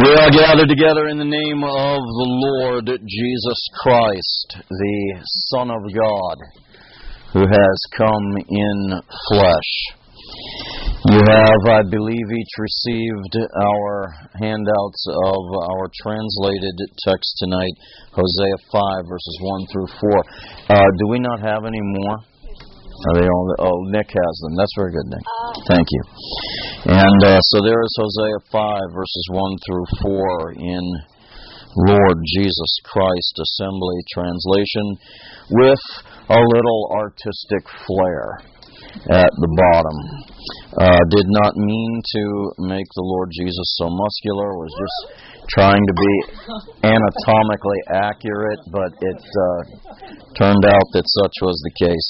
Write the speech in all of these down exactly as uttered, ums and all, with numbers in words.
We are gathered together in the name of the Lord Jesus Christ, the Son of God, who has come in flesh. You have, I believe, each received our handouts of our translated text tonight, Hosea five, verses one through four. Uh, do we not have any more? Are they all? Oh, Nick has them. That's very good, Nick. Thank you. And uh, so there is Hosea five, verses one through four in Lord Jesus Christ Assembly Translation, with a little artistic flair at the bottom. Uh, did not mean to make the Lord Jesus so muscular. Was just trying to be anatomically accurate, but it uh, turned out that such was the case.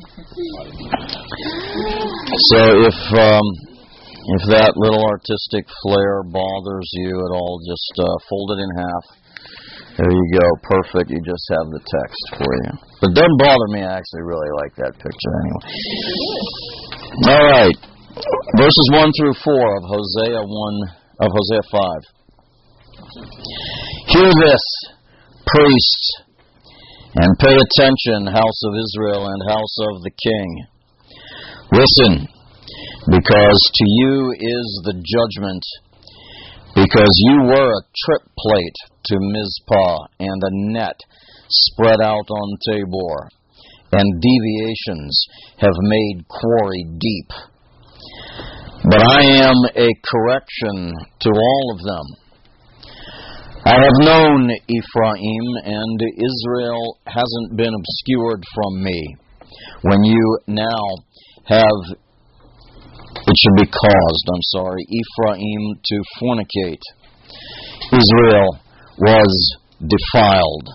So if um, if that little artistic flair bothers you at all, just uh, fold it in half. There you go, perfect. You just have the text for you. But it doesn't bother me. I actually really like that picture anyway. All right, verses one through four of Hosea one of Hosea five. Hear this, priests, and pay attention, house of Israel and house of the king. Listen, because to you is the judgment, because you were a trip plate to Mizpah and a net spread out on Tabor, and deviations have made quarry deep. But I am a correction to all of them. I have known Ephraim, and Israel hasn't been obscured from me. When you now have, it should be caused, I'm sorry, Ephraim to fornicate. Israel was defiled.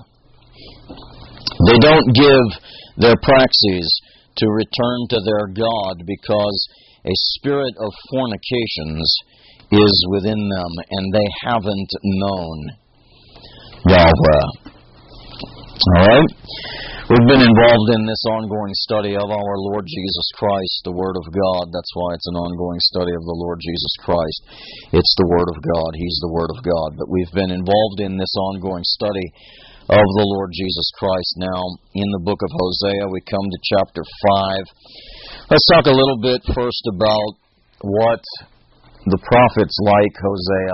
They don't give their praxis to return to their God, because a spirit of fornications is within them, and they haven't known Yahweh. All right? We've been involved in this ongoing study of our Lord Jesus Christ, the Word of God. That's why it's an ongoing study of the Lord Jesus Christ. It's the Word of God. He's the Word of God. But we've been involved in this ongoing study of the Lord Jesus Christ. Now, in the book of Hosea, we come to chapter five. Let's talk a little bit first about what the prophets like Hosea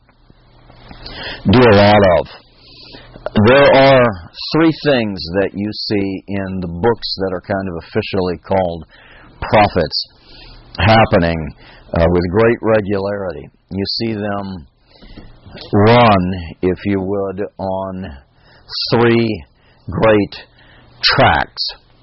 do a lot of. There are three things that you see in the books that are kind of officially called prophets happening uh, with great regularity. You see them run, if you would, on three great tracks.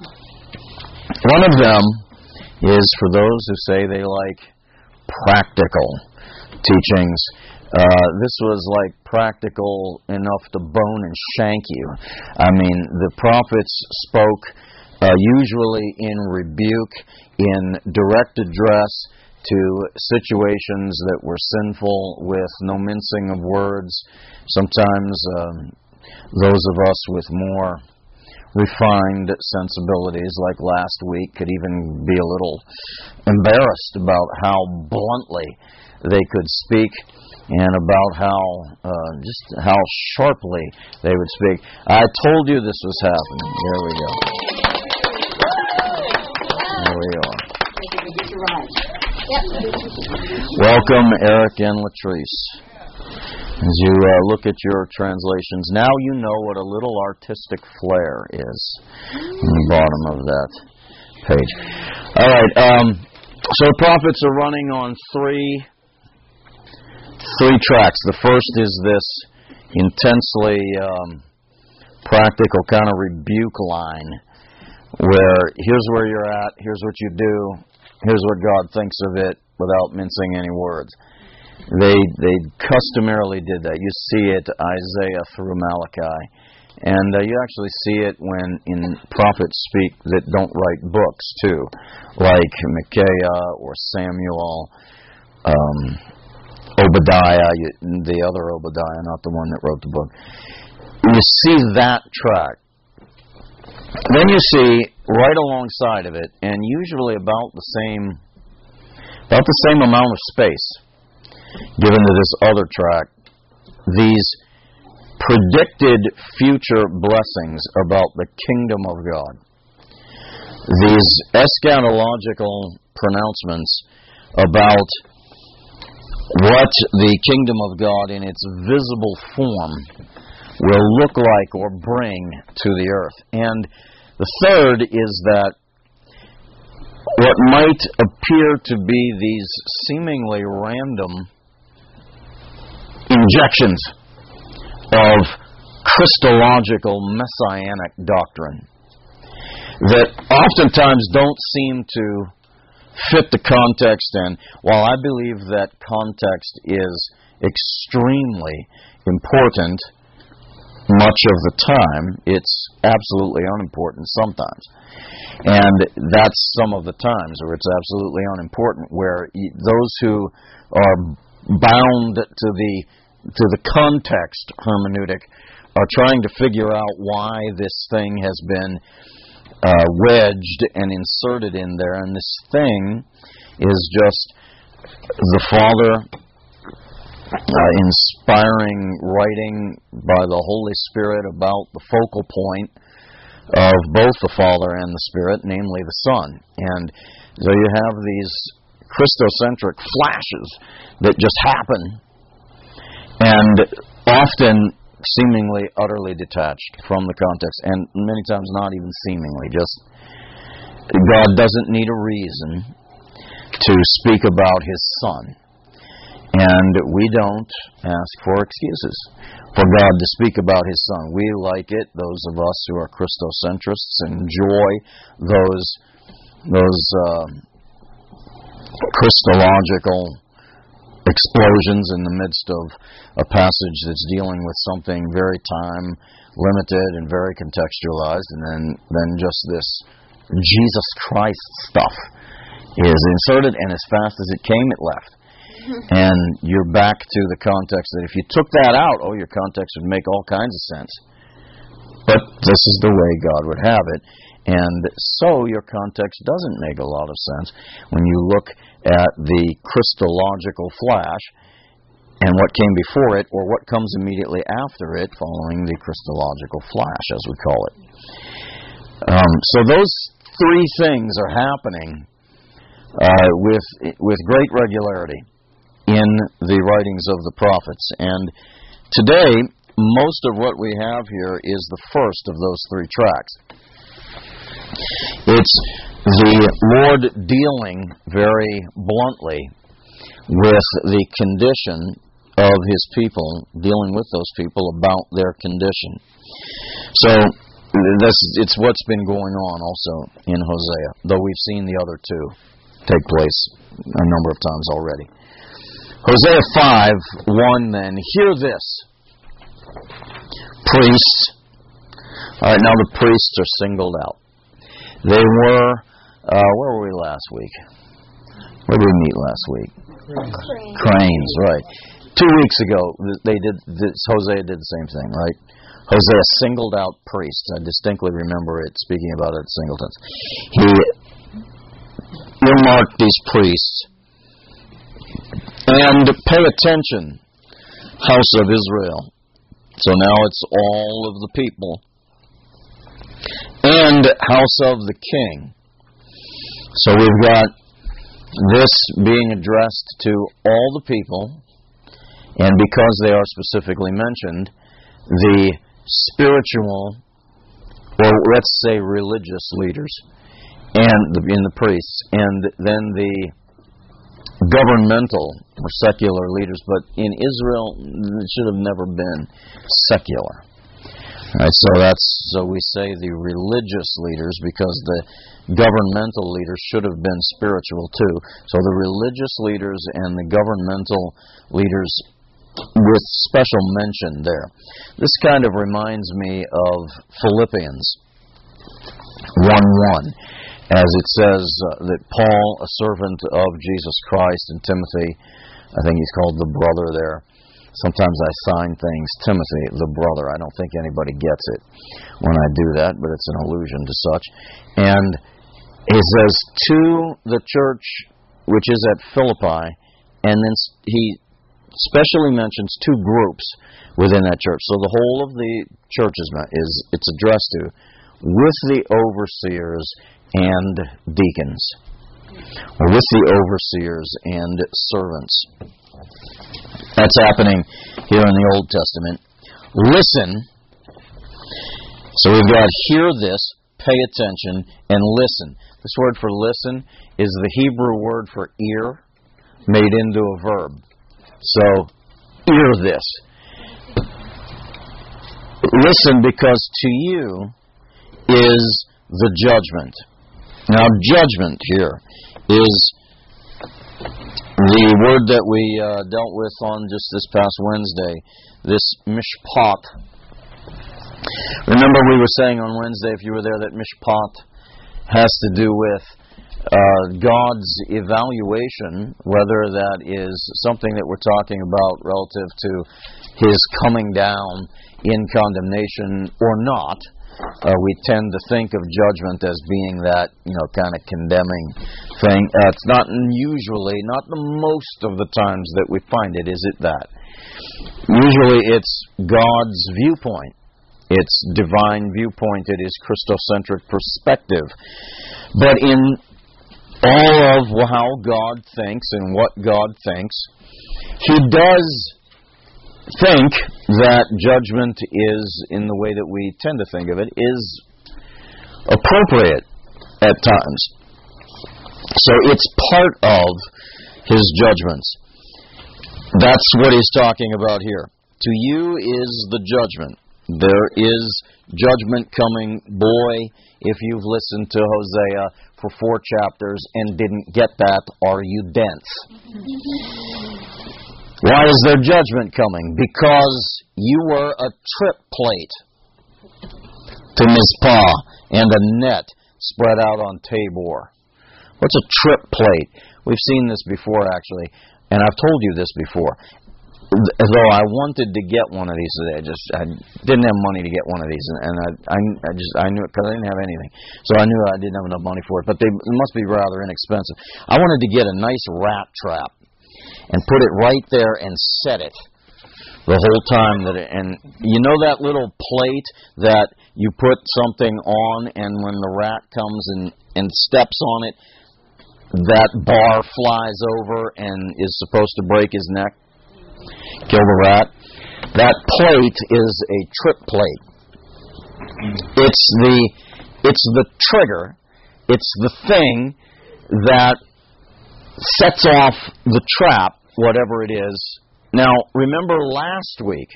One of them is for those who say they like practical teachings. Uh, this was like practical enough to bone and shank you. I mean, the prophets spoke uh, usually in rebuke, in direct address to situations that were sinful, with no mincing of words. Sometimes um, those of us with more refined sensibilities, like last week, could even be a little embarrassed about how bluntly they could speak, and about how uh, just how sharply they would speak. I told you this was happening. There we go. There we are. Welcome, Eric and Latrice. As you uh, look at your translations, now you know what a little artistic flair is on the bottom of that page. All right. Um, so the prophets are running on three three tracks. The first is this intensely um, practical kind of rebuke line, where here's where you're at, here's what you do, here's what God thinks of it, without mincing any words. They they customarily did that. You see it Isaiah through Malachi, and uh, you actually see it when in prophets speak that don't write books too, like Micaiah or Samuel, um, Obadiah, the other Obadiah, not the one that wrote the book. You see that track. Then you see right alongside of it, and usually about the same, about the same amount of space given to this other track, these predicted future blessings about the kingdom of God, these eschatological pronouncements about what the kingdom of God in its visible form will look like or bring to the earth. And the third is that what might appear to be these seemingly random injections of Christological messianic doctrine that oftentimes don't seem to fit the context. And while I believe that context is extremely important much of the time, it's absolutely unimportant sometimes. And that's some of the times where it's absolutely unimportant, where those who are bound to the to the context hermeneutic are trying to figure out why this thing has been uh, wedged and inserted in there. And this thing is just the Father uh, inspiring writing by the Holy Spirit about the focal point of both the Father and the Spirit, namely the Son. And so you have these Christocentric flashes that just happen, and often seemingly utterly detached from the context, and many times not even seemingly. Just God doesn't need a reason to speak about His Son, and we don't ask for excuses for God to speak about His Son. We like it, those of us who are Christocentrists, enjoy those those uh, Christological explosions in the midst of a passage that's dealing with something very time limited and very contextualized, and then, then just this Jesus Christ stuff is inserted, and as fast as it came, it left. And you're back to the context that if you took that out, oh, your context would make all kinds of sense. But this is the way God would have it. And so your context doesn't make a lot of sense when you look at the Christological flash and what came before it, or what comes immediately after it, following the Christological flash, as we call it. Um, so those three things are happening uh, with with great regularity in the writings of the prophets. And today, most of what we have here is the first of those three tracks. It's the Lord dealing very bluntly with the condition of His people, dealing with those people about their condition. So this, it's what's been going on also in Hosea, though we've seen the other two take place a number of times already. Hosea five one then, hear this, priests. All right, now the priests are singled out. They were, uh, where were we last week? Where did we meet last week? Cranes. Cranes, right. Two weeks ago, they did. This, Hosea did the same thing, right? Hosea singled out priests. I distinctly remember it speaking about it at singletons. He earmarked these priests. And pay attention, house of Israel. So now it's all of the people. And house of the king. So we've got this being addressed to all the people, and because they are specifically mentioned, the spiritual, or let's say religious leaders, and the, in the priests, and then the governmental or secular leaders, but in Israel it should have never been secular. Right, so that's so we say the religious leaders, because the governmental leaders should have been spiritual too. So the religious leaders and the governmental leaders with special mention there. This kind of reminds me of Philippians one one, as it says uh, that Paul, a servant of Jesus Christ, and Timothy, I think he's called the brother there. Sometimes I sign things Timothy, the brother. I don't think anybody gets it when I do that, but it's an allusion to such. And he says, to the church which is at Philippi, and then he specially mentions two groups within that church. So the whole of the church is, is it's addressed to with the overseers and deacons, or with the overseers and servants. That's happening here in the Old Testament. Listen. So we've got hear this, pay attention, and listen. This word for listen is the Hebrew word for ear made into a verb. So, ear this. Listen, because to you is the judgment. Now, judgment here is the word that we uh, dealt with on just this past Wednesday, this mishpat. Remember we were saying on Wednesday, if you were there, that mishpat has to do with uh, God's evaluation, whether that is something that we're talking about relative to His coming down in condemnation or not. Uh, we tend to think of judgment as being that, you know, kind of condemning thing. Uh, it's not usually, not the most of the times that we find it, is it that? Usually it's God's viewpoint. It's divine viewpoint. It is Christocentric perspective. But in all of how God thinks and what God thinks, He does think that judgment is, in the way that we tend to think of it, is appropriate at times. So it's part of His judgments. That's what He's talking about here. To you is the judgment. There is judgment coming. Boy, if you've listened to Hosea for four chapters and didn't get that, are you dense? Why is there judgment coming? Because you were a trip plate to Mizpah and a net spread out on Tabor. What's a trip plate? We've seen this before, actually, and I've told you this before. Though I wanted to get one of these today, I just I didn't have money to get one of these, and, and I, I I just I knew it because I didn't have anything, so I knew I didn't have enough money for it. But they it must be rather inexpensive. I wanted to get a nice rat trap and put it right there and set it the whole time that it, and you know that little plate that you put something on, and when the rat comes and and steps on it, that bar flies over and is supposed to break his neck. Kill the rat. That plate is a trip plate. It's the it's the trigger. It's the thing that sets off the trap, whatever it is. Now, remember last week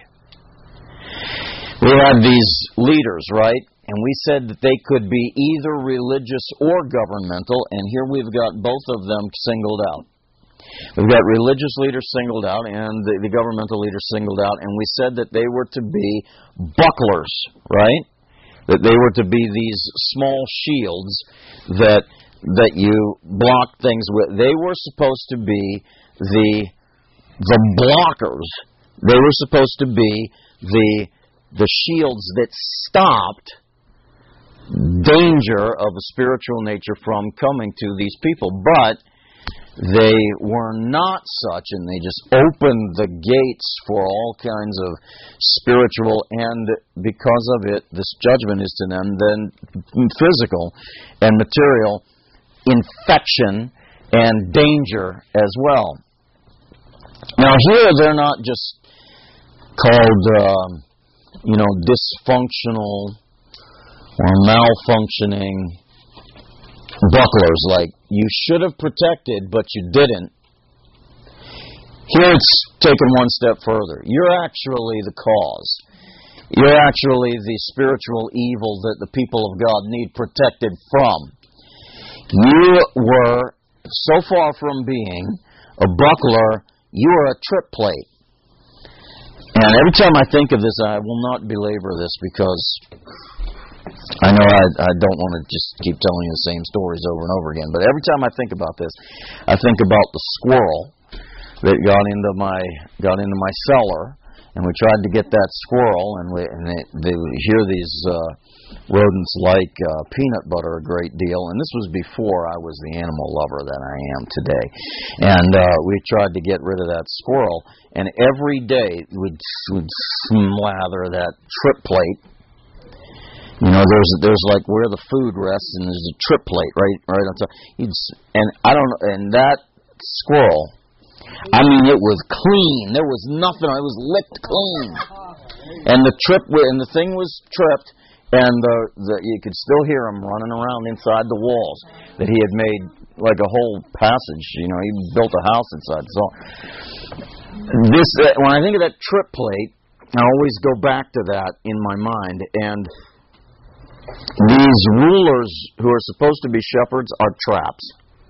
we had these leaders, right? And we said that they could be either religious or governmental, and here we've got both of them singled out. We've got religious leaders singled out and the, the governmental leaders singled out, and we said that they were to be bucklers, right? That they were to be these small shields that that you block things with. They were supposed to be the the blockers. They were supposed to be the the shields that stopped danger of a spiritual nature from coming to these people. But they were not such, and they just opened the gates for all kinds of spiritual, and because of it, this judgment is to them, then physical and material infection and danger as well. Now here they're not just called, uh, you know, dysfunctional or malfunctioning bucklers, like you should have protected, but you didn't. Here it's taken one step further. You're actually the cause. You're actually the spiritual evil that the people of God need protected from. You were so far from being a buckler, you are a trip plate. And every time I think of this, I will not belabor this because I know I, I don't want to just keep telling you the same stories over and over again, but every time I think about this, I think about the squirrel that got into my got into my cellar and we tried to get that squirrel, and, we, and they, they hear these uh, rodents like uh, peanut butter a great deal, and this was before I was the animal lover that I am today. And uh, we tried to get rid of that squirrel, and every day we'd, we'd slather that trip plate. You know, there's there's like where the food rests, and there's a trip plate right right on top. He'd, and I don't know, and that squirrel, I mean, it was clean. There was nothing. It was licked clean. And the trip, and the thing was tripped, and the, the you could still hear him running around inside the walls that he had made like a whole passage. You know, he built a house inside. So this, when I think of that trip plate, I always go back to that in my mind. And these rulers who are supposed to be shepherds are traps.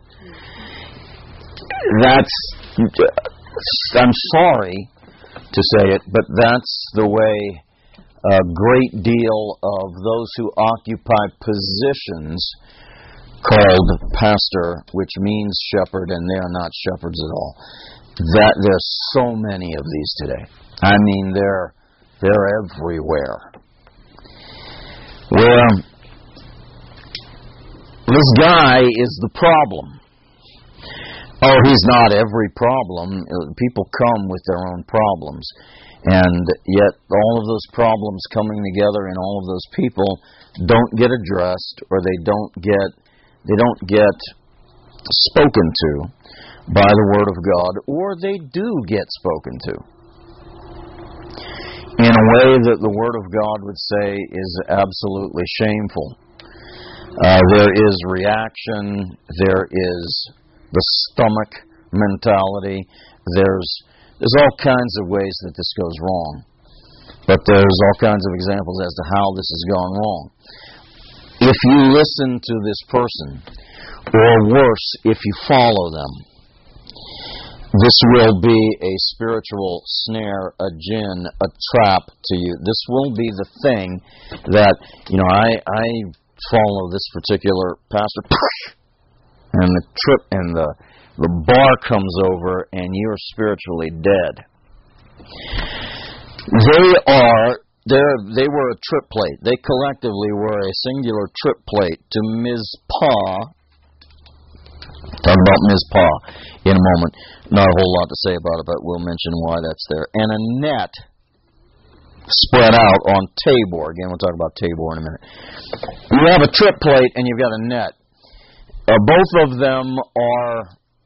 That's, I'm sorry to say it, but that's the way a great deal of those who occupy positions called pastor, which means shepherd, and they are not shepherds at all. That there's so many of these today. I mean, they're they're everywhere. Where this guy is the problem. Oh, he's not every problem. People come with their own problems. And yet all of those problems coming together in all of those people don't get addressed, or they don't get they don't get spoken to by the Word of God, or they do get spoken to in a way that the Word of God would say is absolutely shameful. Uh, there is reaction. There is the stomach mentality. There's there's all kinds of ways that this goes wrong. But there's all kinds of examples as to how this has gone wrong. If you listen to this person, or worse, if you follow them, this will be a spiritual snare, a gin, a trap to you. This will be the thing that, you know, I, I follow this particular pastor, and the trip and the the bar comes over, and you're spiritually dead. They are they they were a trip plate. They collectively were a singular trip plate to Mizpah. Talk about Mizpah in a moment. Not a whole lot to say about it, but we'll mention why that's there. And a net spread out on Tabor. Again, we'll talk about Tabor in a minute. You have a trip plate and you've got a net. Uh, both of them are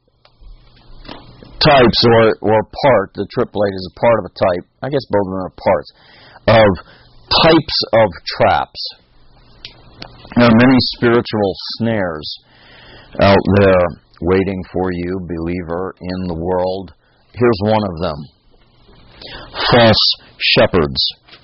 types or, or part. The trip plate is a part of a type. I guess both of them are parts of types of traps. There are many spiritual snares out there waiting for you, believer, in the world. Here's one of them. False shepherds.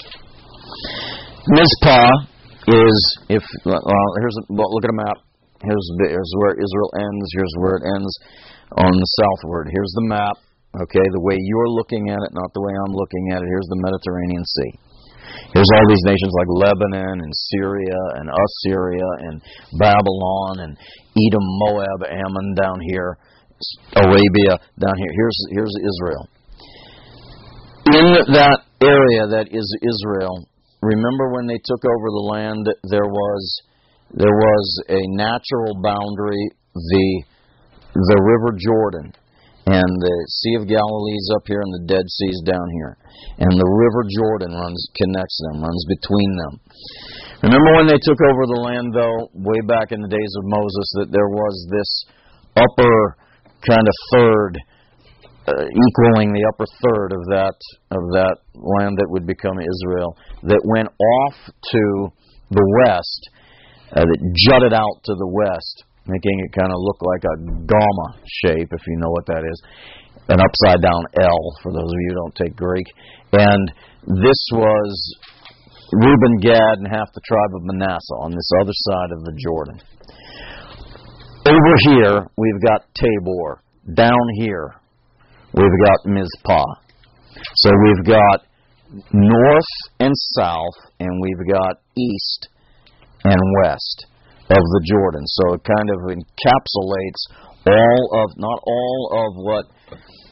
Mizpah is, if well, here's a, well, look at a map. Here's, here's where Israel ends. Here's where it ends on the southward. Here's the map. Okay, the way you're looking at it, not the way I'm looking at it. Here's the Mediterranean Sea. Here's all these nations like Lebanon and Syria and Assyria and Babylon and Edom, Moab, Ammon down here, Arabia down here. Here's here's Israel. In that area that is Israel, remember when they took over the land, there was there was a natural boundary, the the River Jordan. And the Sea of Galilee is up here, and the Dead Sea is down here. And the River Jordan runs, connects them, runs between them. Remember when they took over the land, though, way back in the days of Moses, that there was this upper kind of third, uh, equaling the upper third of that of that land that would become Israel, that went off to the west, uh, that jutted out to the west, making it kind of look like a gamma shape, if you know what that is. An upside-down L, for those of you who don't take Greek. And this was Reuben, Gad, and half the tribe of Manasseh on this other side of the Jordan. Over here, we've got Tabor. Down here, we've got Mizpah. So we've got north and south, and we've got east and west of the Jordan. So it kind of encapsulates all of, not all of what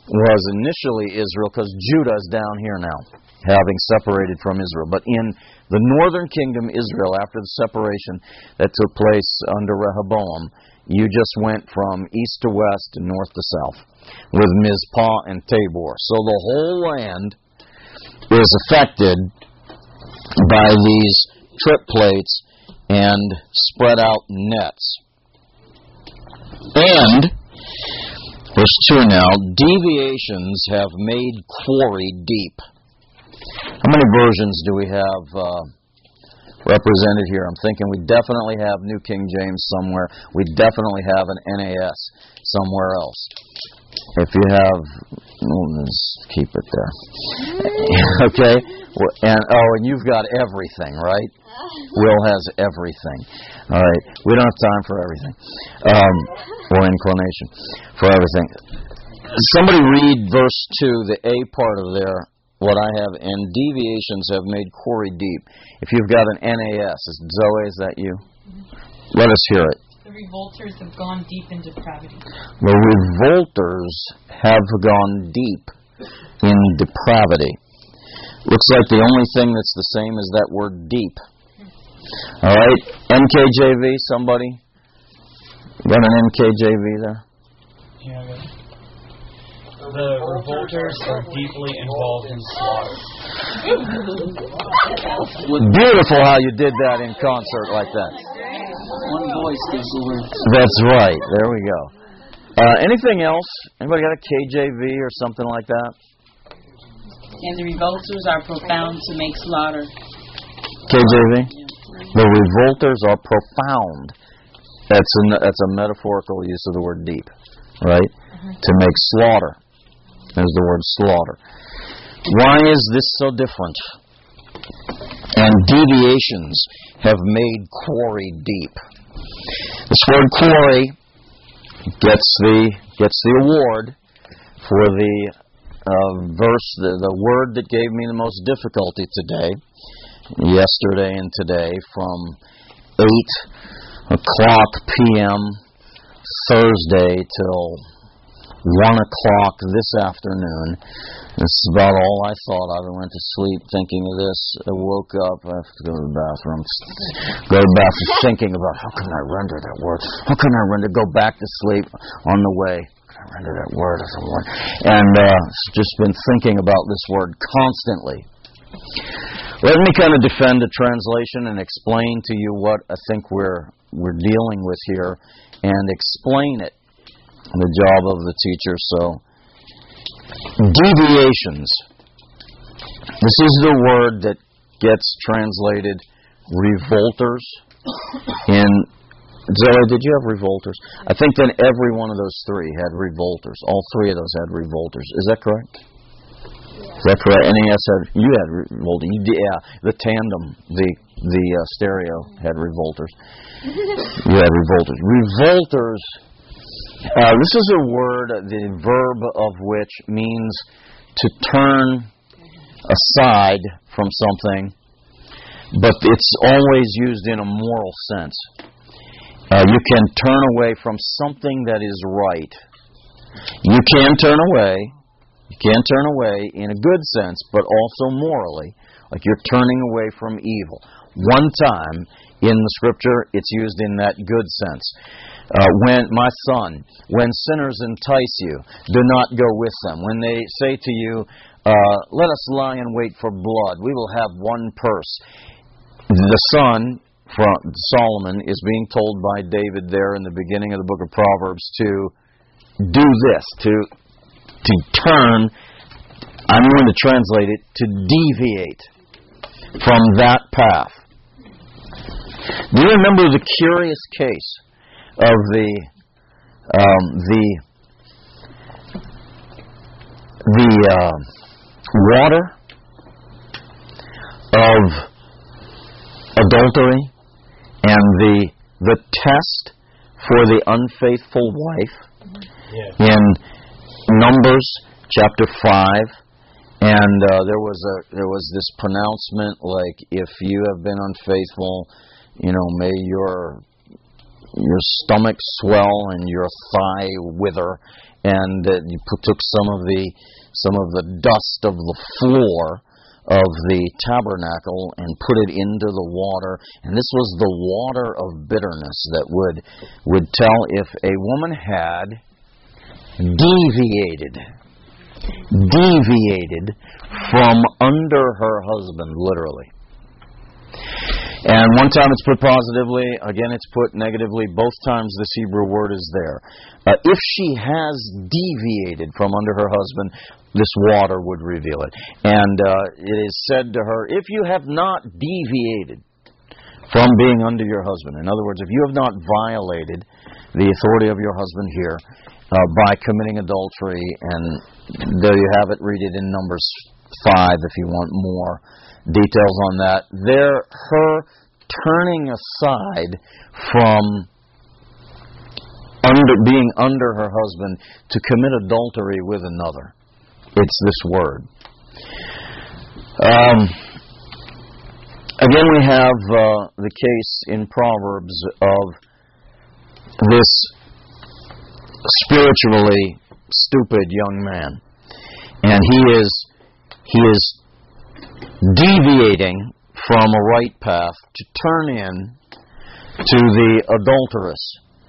was initially Israel, because Judah is down here now, having separated from Israel. But in the northern kingdom, Israel, after the separation that took place under Rehoboam, you just went from east to west and north to south, with Mizpah and Tabor. So the whole land is affected by these trip plates and spread out nets. And, verse two now, deviations have made quarry deep. How many versions do we have uh, represented here? I'm thinking we definitely have New King James somewhere. We definitely have an N A S somewhere else. If you have, well, let's keep it there. Okay? And oh, and you've got everything, right? Will has everything. All right. We don't have time for everything. Um, or inclination for everything. Somebody read verse two, the A part of there, what I have, and deviations have made quarry deep. If you've got an N A S, is Zoe, is that you? Let us hear it. The revolters have gone deep in depravity. The revolters have gone deep in depravity. Looks like the only thing that's the same is that word deep. All right, N K J V, somebody? Got an N K J V there? Yeah, I got it. The revolters are deeply involved in slaughter. Beautiful how you did that in concert like that. One voice gives the word. That's right. There we go. Uh, anything else? Anybody got a K J V or something like that? And the revolters are profound to make slaughter. K J V? The revolters are profound. That's a, that's a metaphorical use of the word deep, right? Mm-hmm. To make slaughter. There's the word slaughter. Why is this so different? And deviations have made quarry deep. This word quarry gets the gets the award for the uh, verse, the, the word that gave me the most difficulty today, yesterday and today, from eight o'clock p.m. Thursday till one o'clock this afternoon. This is about all I thought of. I went to sleep thinking of this. I woke up. I have to go to the bathroom. Go to the bathroom thinking about how can I render that word? How can I render? Go back to sleep on the way. How can I render that word as a word? And uh, just been thinking about this word constantly. Let me kind of defend the translation and explain to you what I think we're we're dealing with here, and explain it. The job of the teacher. So, deviations. This is the word that gets translated revolters. In Zoe, did you have revolters? I think then every one of those three had revolters. All three of those had revolters. Is that correct? Is that correct? N A S had, you had revolters. Yeah, the tandem, the the uh, stereo had revolters. You had revolters. Revolters. Uh, this is a word, the verb of which means to turn aside from something, but it's always used in a moral sense. Uh, you can turn away from something that is right. You can turn away. You can turn away in a good sense, but also morally, like you're turning away from evil. One time in the Scripture, it's used in that good sense. Uh, when, my son, when sinners entice you, do not go with them. When they say to you, uh, let us lie in wait for blood, we will have one purse. The son, from Solomon, is being told by David there in the beginning of the book of Proverbs to do this, to, to turn, I'm going to translate it, to deviate from that path. Do you remember the curious case of the um, the the uh, water of adultery and the the test for the unfaithful wife yeah. in Numbers chapter five? And uh, there was a there was this pronouncement like, if you have been unfaithful, you know, may your your stomach swell and your thigh wither, and uh, you put, took some of the some of the dust of the floor of the tabernacle and put it into the water, and this was the water of bitterness that would would tell if a woman had deviated deviated from under her husband, literally. And one time it's put positively, again it's put negatively. Both times this Hebrew word is there. Uh, if she has deviated from under her husband, this water would reveal it. And uh, it is said to her, if you have not deviated from being under your husband, in other words, if you have not violated the authority of your husband here uh, by committing adultery, and there you have it, read it in Numbers five if you want more details on that. There, her turning aside from under being under her husband to commit adultery with another. It's this word. Um, again, we have uh, the case in Proverbs of this spiritually stupid young man, and he is he is deviating from a right path to turn in to the adulteress.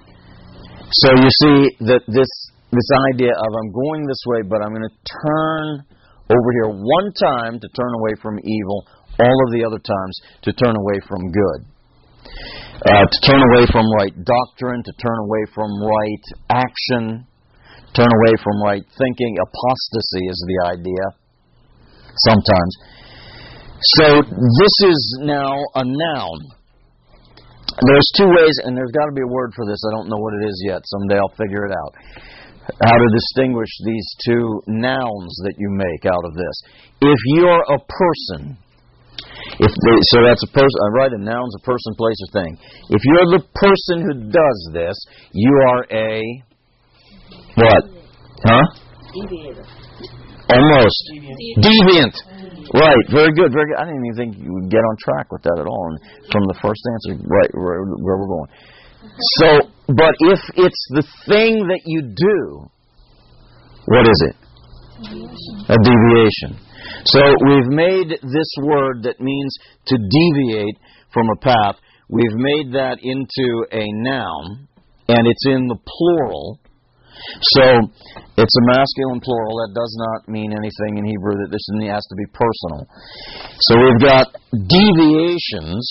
So you see that this this idea of I'm going this way, but I'm going to turn over here one time to turn away from evil, all of the other times to turn away from good. Uh, to turn away from right doctrine, to turn away from right action, turn away from right thinking. Apostasy is the idea sometimes. So this is now a noun. There's two ways, and there's got to be a word for this. I don't know what it is yet. Someday I'll figure it out. How to distinguish these two nouns that you make out of this. If you're a person, if they, so that's a person. I write a noun's a person, place, or thing. If you're the person who does this, you are a what? Huh? Deviator. Almost. Deviant. Deviant. Right. Very good. Very good. I didn't even think you would get on track with that at all. And from the first answer, right where, where we're going. So, but if it's the thing that you do, what is it? A deviation. So we've made this word that means to deviate from a path, we've made that into a noun, and it's in the plural. So it's a masculine plural. That does not mean anything in Hebrew, that this has to be personal. So we've got deviations.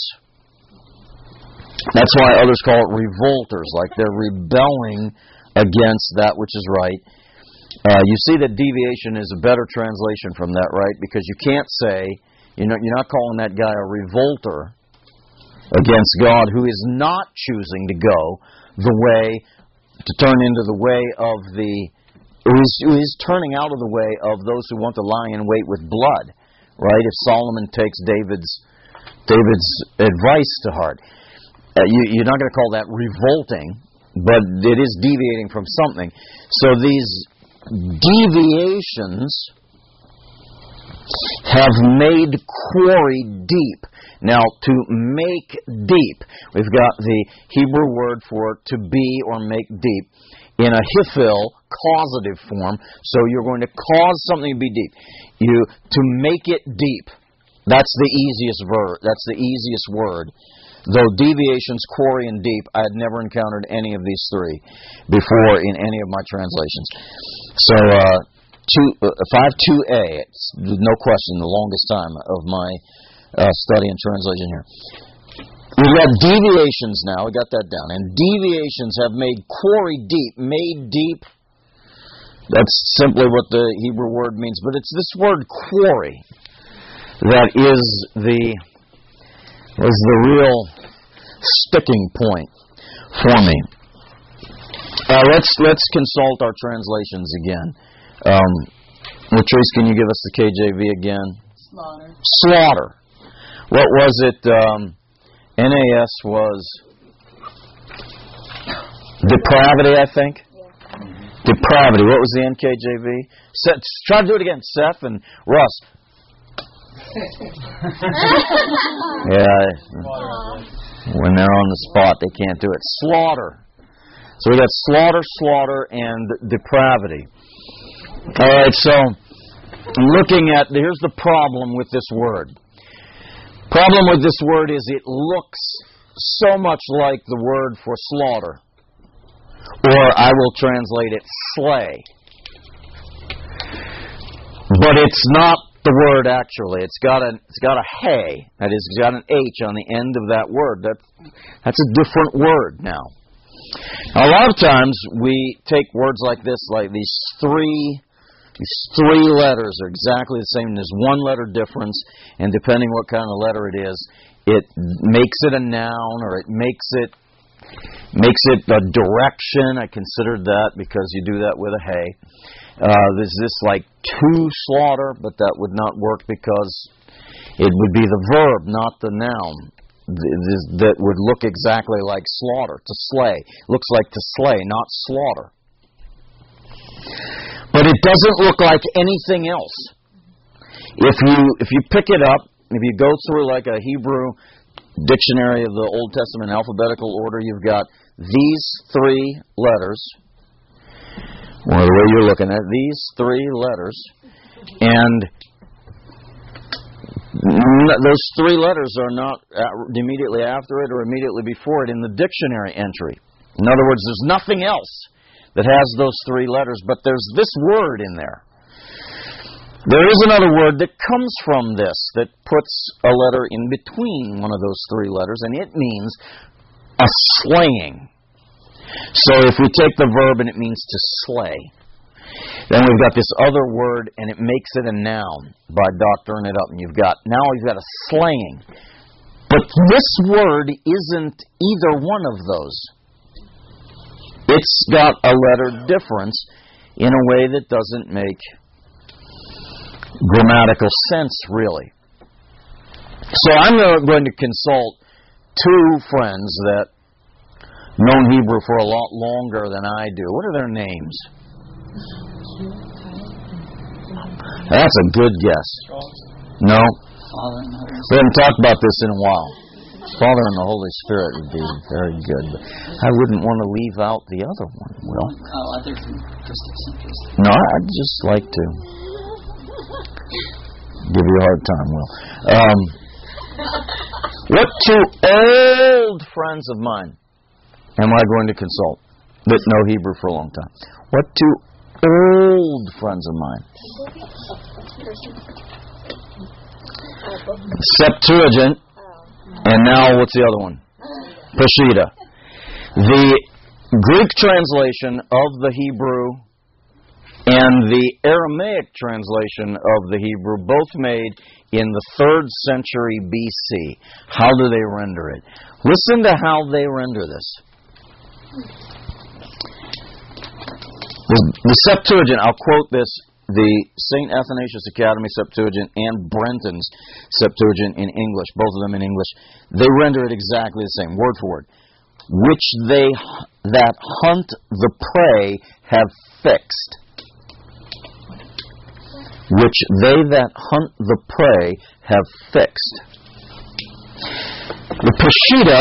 That's why others call it revolters, like they're rebelling against that which is right. Uh, you see that deviation is a better translation from that, right? Because you can't say, you know, you're not calling that guy a revolter against God who is not choosing to go the way, to turn into the way of the, who is, who is turning out of the way of those who want to lie in wait with blood, right? If Solomon takes David's David's advice to heart. Uh, you, you're not going to call that revolting, but it is deviating from something. So these deviations have made quarry deep. Now, to make deep, we've got the Hebrew word for to be or make deep in a hifil, causative form. So you're going to cause something to be deep. You to make it deep. That's the easiest verb. That's the easiest word. Though deviations, quarry, and deep, I had never encountered any of these three before in any of my translations. So, uh, two, uh, five two A, it's no question the longest time of my uh, study and translation here. We've got deviations now, we got that down. And deviations have made quarry deep, made deep. That's simply what the Hebrew word means. But it's this word quarry that is the... is the real sticking point for me. Uh, let's let's consult our translations again. Um, Latrice, can you give us the K J V again? Slaughter. Slaughter. What was it? Um, N A S was depravity, I think. Yeah. Depravity. What was the N K J V? Seth, try to do it again. Seth and Russ. Yeah, when they're on the spot, they can't do it. Slaughter. So we got slaughter, slaughter, and depravity. All right, so looking at, here's the problem with this word. Problem with this word is it looks so much like the word for slaughter. Or I will translate it slay. But it's not the word actually. It's got a it's got a hey. That is, it's got an H on the end of that word. That that's a different word now. Now, a lot of times we take words like this, like these three these three letters are exactly the same. There's one letter difference, and depending what kind of letter it is, it makes it a noun or it makes it makes it a direction. I considered that because you do that with a hey. Uh, there's this like to slaughter, but that would not work because it would be the verb, not the noun. That would look exactly like slaughter, to slay. Looks like to slay, not slaughter. But it doesn't look like anything else. If you if you pick it up, if you go through like a Hebrew dictionary of the Old Testament alphabetical order, you've got these three letters, or the way you're looking at it, these three letters, and those three letters are not immediately after it or immediately before it in the dictionary entry. In other words, there's nothing else that has those three letters, but there's this word in there. There is another word that comes from this that puts a letter in between one of those three letters, and it means a slaying. So if we take the verb and it means to slay, then we've got this other word and it makes it a noun by doctoring it up. And you've got, now you've got a slaying. But this word isn't either one of those. It's got a letter difference in a way that doesn't make grammatical sense, really. So I'm going to consult two friends that known Hebrew for a lot longer than I do. What are their names? That's a good guess. No? We haven't talked about this in a while. Father and the Holy Spirit would be very good. But I wouldn't want to leave out the other one, Will. Oh, other Christus interest. No, I'd just like to give you a hard time, Will. Um, what two old friends of mine am I going to consult that know Hebrew for a long time? What two old friends of mine? Septuagint, and now what's the other one? Peshitta. The Greek translation of the Hebrew and the Aramaic translation of the Hebrew, both made in the third century B C. How do they render it? Listen to how they render this. The, the Septuagint, I'll quote this, the Saint Athanasius Academy Septuagint and Brenton's Septuagint in English, both of them in English, they render it exactly the same, word for word. Which they that hunt the prey have fixed. Which they that hunt the prey have fixed. The Peshitta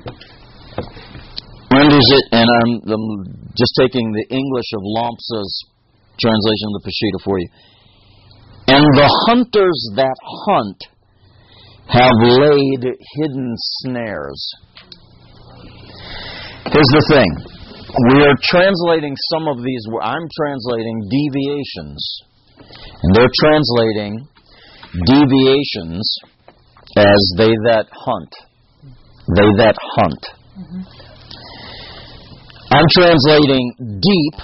renders it, and I'm, I'm just taking the English of Lampsa's translation of the Peshitta for you. And the hunters that hunt have laid hidden snares. Here's the thing. We are translating some of these, I'm translating deviations. And they're translating deviations as they that hunt. They that hunt. Mm-hmm. I'm translating deep,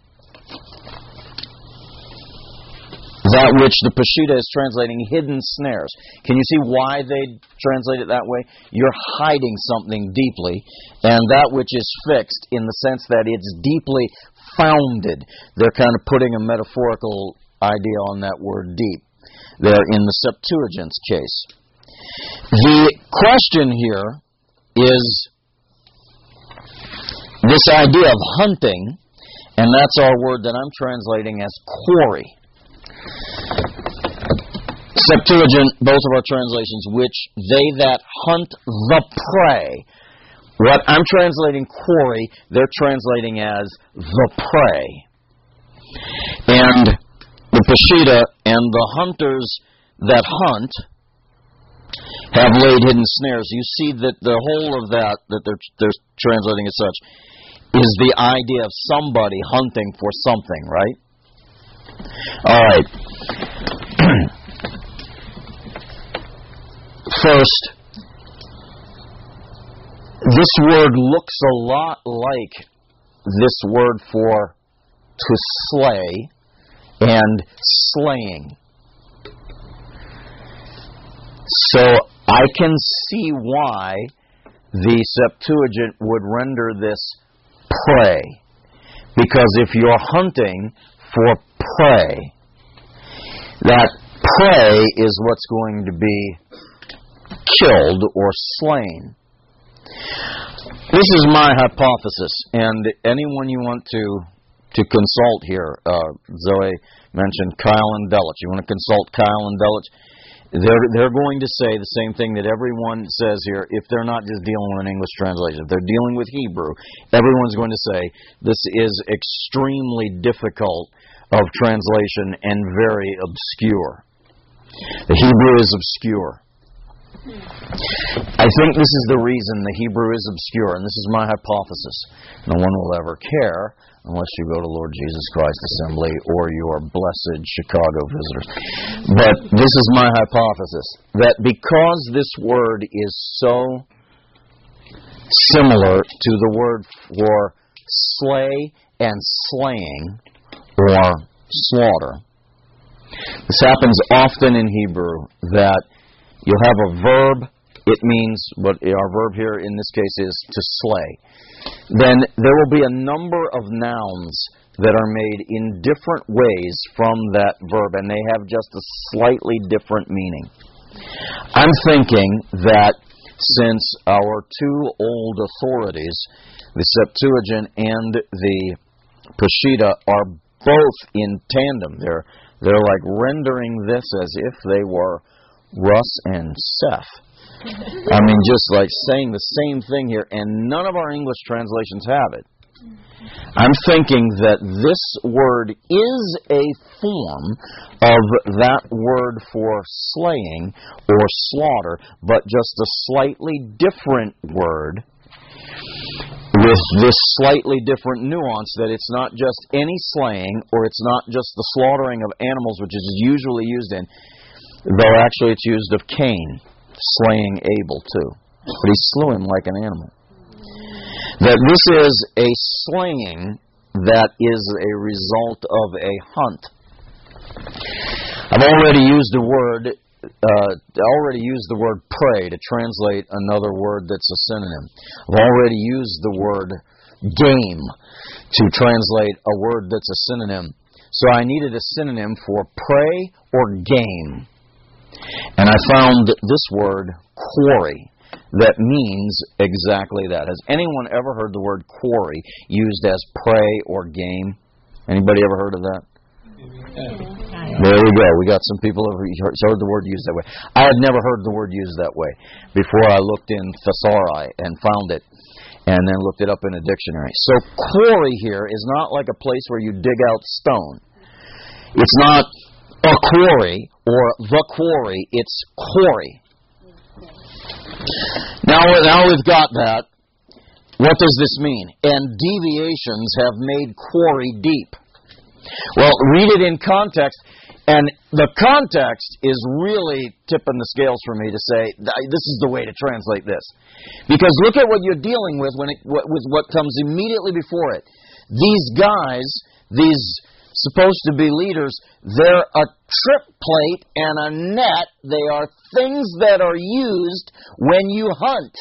that which the Peshitta is translating hidden snares. Can you see why they translate it that way? You're hiding something deeply, and that which is fixed in the sense that it's deeply founded. They're kind of putting a metaphorical idea on that word deep there in the Septuagint's case. The question here is this idea of hunting, and that's our word that I'm translating as quarry. Septuagint, both of our translations, which they that hunt the prey. what I'm translating quarry, they're translating as the prey. And the Peshitta and the hunters that hunt have laid hidden snares. You see that the whole of that, that they're, they're translating as such, is the idea of somebody hunting for something, right? All right. First, this word looks a lot like this word for to slay and slaying. So I can see why the Septuagint would render this prey. Because if you're hunting for prey, that prey is what's going to be killed or slain. This is my hypothesis, and anyone you want to to consult here, uh, Zoe mentioned Kyle and Delitzsch. You want to consult Kyle and Delitzsch? They're, they're going to say the same thing that everyone says here if they're not just dealing with an English translation. If they're dealing with Hebrew, everyone's going to say this is extremely difficult of translation and very obscure. The Hebrew is obscure. I think this is the reason the Hebrew is obscure, and this is my hypothesis. No one will ever care unless you go to Lord Jesus Christ Assembly or your blessed Chicago visitors. But this is my hypothesis, that because this word is so similar to the word for slay and slaying or slaughter, this happens often in Hebrew, that you'll have a verb. It means, what our verb here in this case is to slay. Then there will be a number of nouns that are made in different ways from that verb, and they have just a slightly different meaning. I'm thinking that since our two old authorities, the Septuagint and the Peshitta, are both in tandem, they're, they're like rendering this as if they were Russ and Seth. I mean, just like saying the same thing here, and none of our English translations have it. I'm thinking that this word is a form of that word for slaying or slaughter, but just a slightly different word with this slightly different nuance, that it's not just any slaying, or it's not just the slaughtering of animals, which is usually used in, though actually it's used of Cain, slaying Abel too. But he slew him like an animal. That this is a slaying that is a result of a hunt. I've already used the word, uh, already used the word prey to translate another word that's a synonym. I've already used the word game to translate a word that's a synonym. So I needed a synonym for prey or game. And I found this word, quarry, that means exactly that. Has anyone ever heard the word quarry used as prey or game? Anybody ever heard of that? There we go. We got some people who heard the word used that way. I had never heard the word used that way before I looked in thesauri and found it, and then looked it up in a dictionary. So quarry here is not like a place where you dig out stone. It's not a quarry or the quarry, it's quarry. Now, now we've got that. What does this mean? And deviations have made quarry deep. Well, read it in context, and the context is really tipping the scales for me to say, this is the way to translate this. Because look at what you're dealing with when it, with what comes immediately before it. These guys, these supposed to be leaders, they're a trip plate and a net. They are things that are used when you hunt.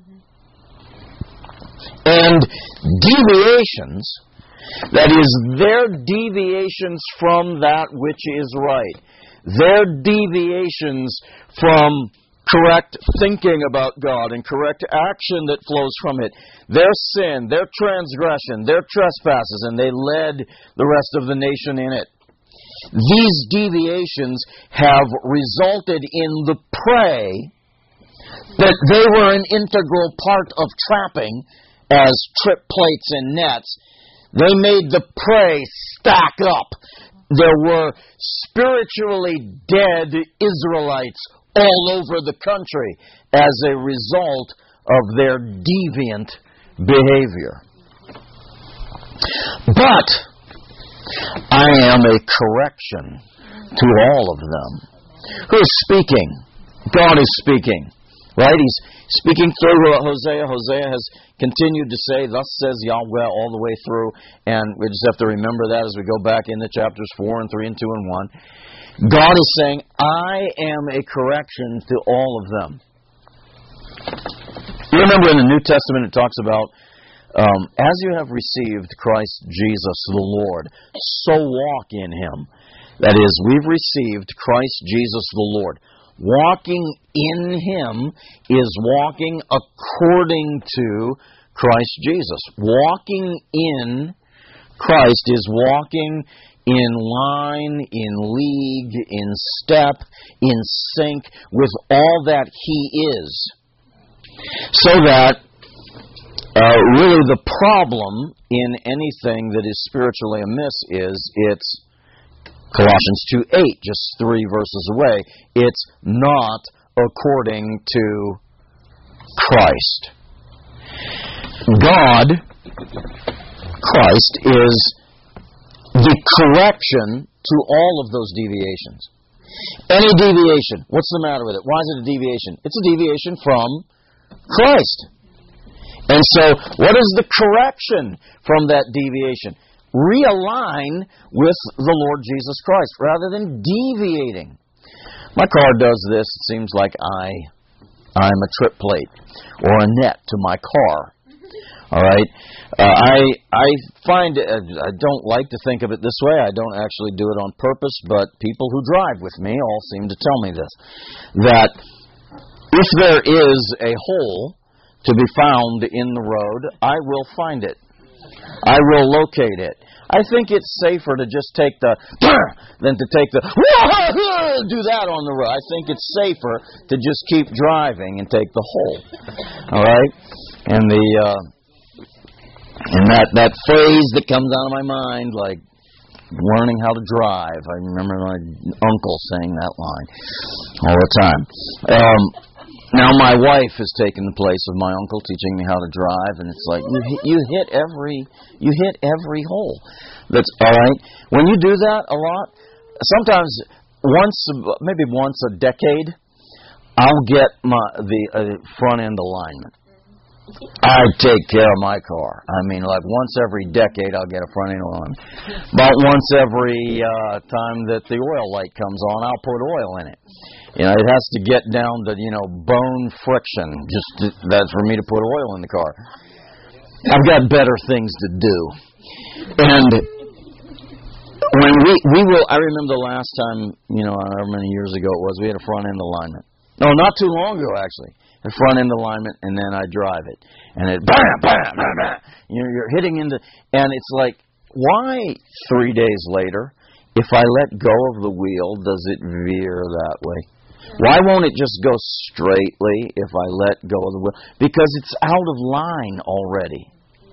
And deviations, that is, their deviations from that which is right. Their deviations from correct thinking about God and correct action that flows from it. Their sin, their transgression, their trespasses, and they led the rest of the nation in it. These deviations have resulted in the prey that they were an integral part of trapping as trip plates and nets. They made the prey stack up. There were spiritually dead Israelites all over the country as a result of their deviant behavior. But I am a correction to all of them. Who is speaking? God is speaking. Right? He's speaking through Hosea. Hosea has continued to say, "Thus says Yahweh," all the way through. And we just have to remember that as we go back into chapters four and three and two and one. God is saying, I am a correction to all of them. You remember in the New Testament it talks about, um, as you have received Christ Jesus the Lord, so walk in Him. That is, we've received Christ Jesus the Lord. Walking in Him is walking according to Christ Jesus. Walking in Christ is walking in line, in league, in step, in sync with all that He is. So that uh, really the problem in anything that is spiritually amiss is it's Colossians two eight, just three verses away. It's not according to Christ. God, Christ, is the correction to all of those deviations. Any deviation, what's the matter with it? Why is it a deviation? It's a deviation from Christ. And so, what is the correction from that deviation? Realign with the Lord Jesus Christ rather than deviating. My car does this. It seems like I, I'm a trip plate or a net to my car. All right. Uh, I I find uh, I don't like to think of it this way. I don't actually do it on purpose, but people who drive with me all seem to tell me this: that if there is a hole to be found in the road, I will find it. I will locate it. I think it's safer to just take the than to take the do that on the road. I think it's safer to just keep driving and take the hole. All right, and the uh, and that that phrase that comes out of my mind, like learning how to drive. I remember my uncle saying that line all the time. Um, Now my wife has taken the place of my uncle teaching me how to drive, and it's like you hit, you hit every you hit every hole. That's all right. When you do that a lot, sometimes once maybe once a decade, I'll get my the uh, front end alignment. I take care of my car. I mean, like once every decade, I'll get a front end alignment. About once every uh, time that the oil light comes on, I'll put oil in it. You know, it has to get down to, you know, bone friction, just to, that's for me to put oil in the car. I've got better things to do. And when we, we will, I remember the last time, you know, however many years ago it was, we had a front end alignment. No, not too long ago, actually. A front end alignment, and then I drive it. And it, bam, bam, bam, bam. You're, you're hitting into, and it's like, why three days later, if I let go of the wheel, does it veer that way? Why won't it just go straightly if I let go of the wheel? Because it's out of line already.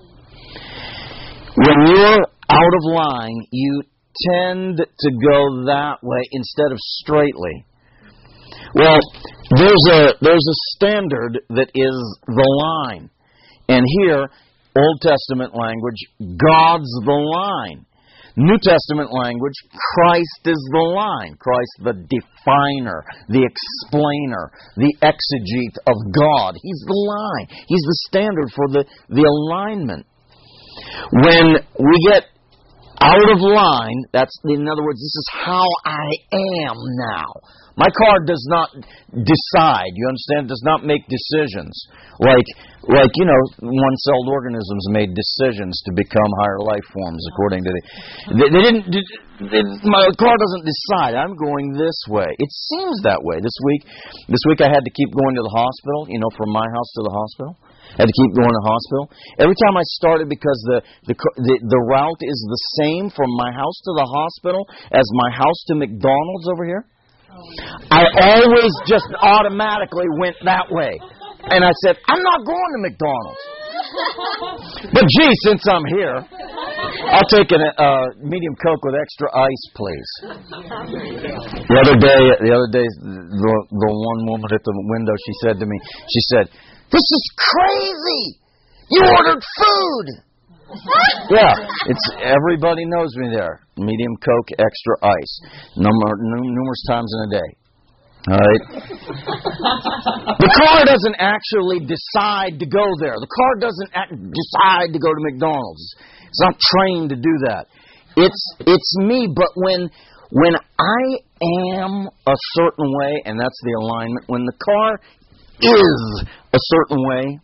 When you're out of line, you tend to go that way instead of straightly. Well, there's a there's a standard that is the line. And here, Old Testament language, God's the line. New Testament language, Christ is the line. Christ the definer, the explainer, the exegete of God. He's the line. He's the standard for the, the alignment. When we get out of line, that's, in other words, this is how I am now. My car does not decide, you understand? It does not make decisions. Like, like you know, one-celled organisms made decisions to become higher life forms according to the... They, they didn't... They, my car doesn't decide, I'm going this way. It seems that way. This week, this week I had to keep going to the hospital, you know, from my house to the hospital. I had to keep going to the hospital. Every time I started, because the, the the the route is the same from my house to the hospital as my house to McDonald's over here. I always just automatically went that way. And I said, I'm not going to McDonald's. But gee, since I'm here, I'll take a uh, medium Coke with extra ice, please. The other day, the other day, the, the one woman at the window, she said to me, she said, "This is crazy. You ordered food." Yeah, it's everybody knows me there. Medium Coke, extra ice, number numerous times in a day. All right. The car doesn't actually decide to go there. The car doesn't act, decide to go to McDonald's. It's not trained to do that. It's it's me. But when when I am a certain way, and that's the alignment. When the car is a certain way,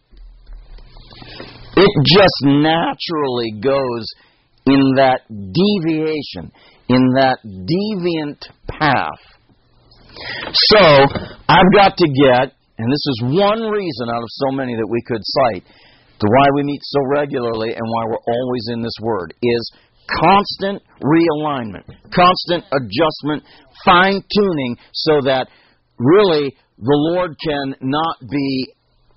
it just naturally goes in that deviation, in that deviant path. So, I've got to get, and this is one reason out of so many that we could cite, to why we meet so regularly and why we're always in this Word, is constant realignment, constant adjustment, fine-tuning, so that really the Lord can not be,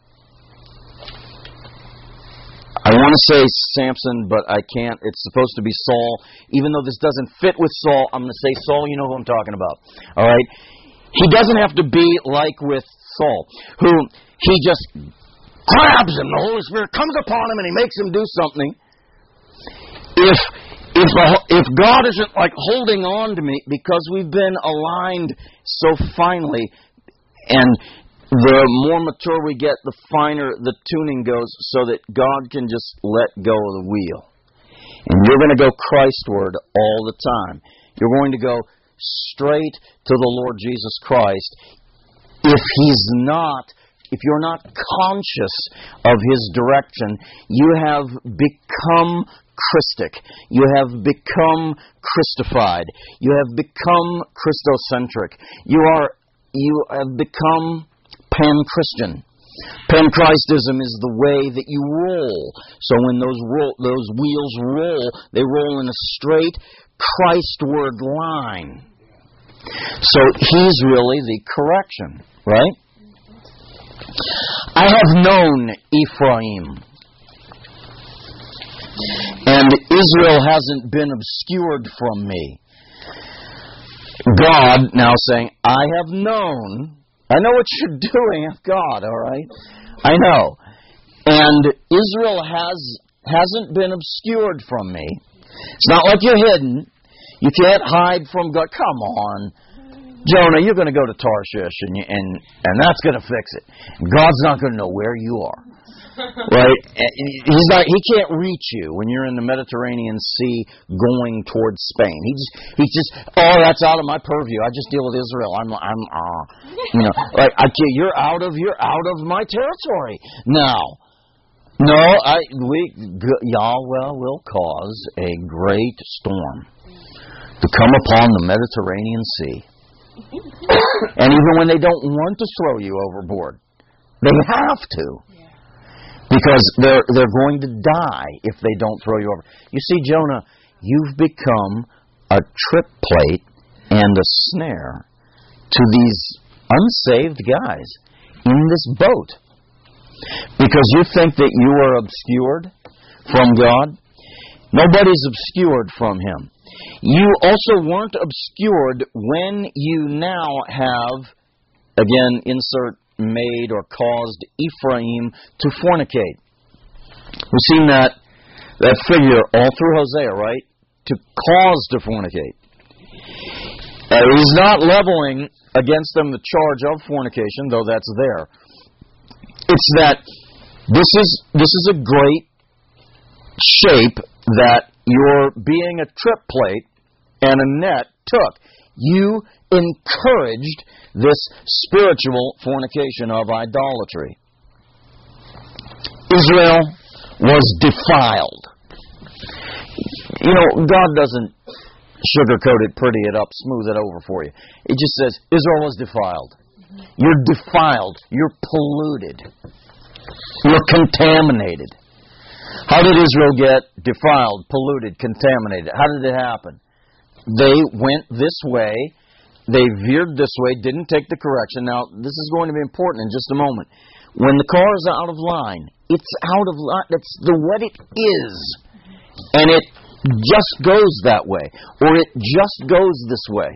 I want to say Samson, but I can't. It's supposed to be Saul. Even though this doesn't fit with Saul, I'm going to say Saul, you know who I'm talking about. All right? He doesn't have to be like with Saul, who he just grabs him. The Holy Spirit comes upon him and he makes him do something. If if if God isn't like holding on to me because we've been aligned so finely, and the more mature we get, the finer the tuning goes, so that God can just let go of the wheel. And you're going to go Christward all the time. You're going to go straight to the Lord Jesus Christ. If He's not, if you're not conscious of His direction, you have become Christic. You have become Christified. You have become Christocentric. You are, you have become pan-Christian. Pan-Christism is the way that you roll. So when those roll, those wheels roll, they roll in a straight Christward line. So He's really the correction, right? I have known Ephraim, and Israel hasn't been obscured from me. God now saying, I have known, I know what you're doing, God, all right? I know. And Israel has, hasn't been obscured from me. It's not like you're hidden. You can't hide from God. Come on, Jonah, you're going to go to Tarshish, and you, and and that's going to fix it. God's not going to know where you are, right? He's not. He can't reach you when you're in the Mediterranean Sea going towards Spain. He just, he just. Oh, that's out of my purview. I just deal with Israel. I'm, I'm, uh, you know, like I can't, you're out of, you're out of my territory now. No, I we Yahweh will cause a great storm to come upon the Mediterranean Sea. And even when they don't want to throw you overboard, they have to. Because they're they're going to die if they don't throw you over. You see, Jonah, you've become a trip plate and a snare to these unsaved guys in this boat. Because you think that you are obscured from God. Nobody's obscured from Him. You also weren't obscured when you now have, again, insert made or caused Ephraim to fornicate. We've seen that that figure all through Hosea, right? To cause to fornicate. Uh, he's not leveling against them the charge of fornication, though that's there. It's that this is this is a great shape that your being a trip plate and a net took. You encouraged this spiritual fornication of idolatry. Israel was defiled. You know, God doesn't sugarcoat it, pretty it up, smooth it over for you. It just says, Israel was defiled. You're defiled. You're polluted. You're contaminated. How did Israel get defiled, polluted, contaminated? How did it happen? They went this way they veered this way, didn't take the correction. Now, this is going to be important in just a moment. When the car is out of line, it's out of line. That's the what it is. And it just goes that way. Or it just goes this way.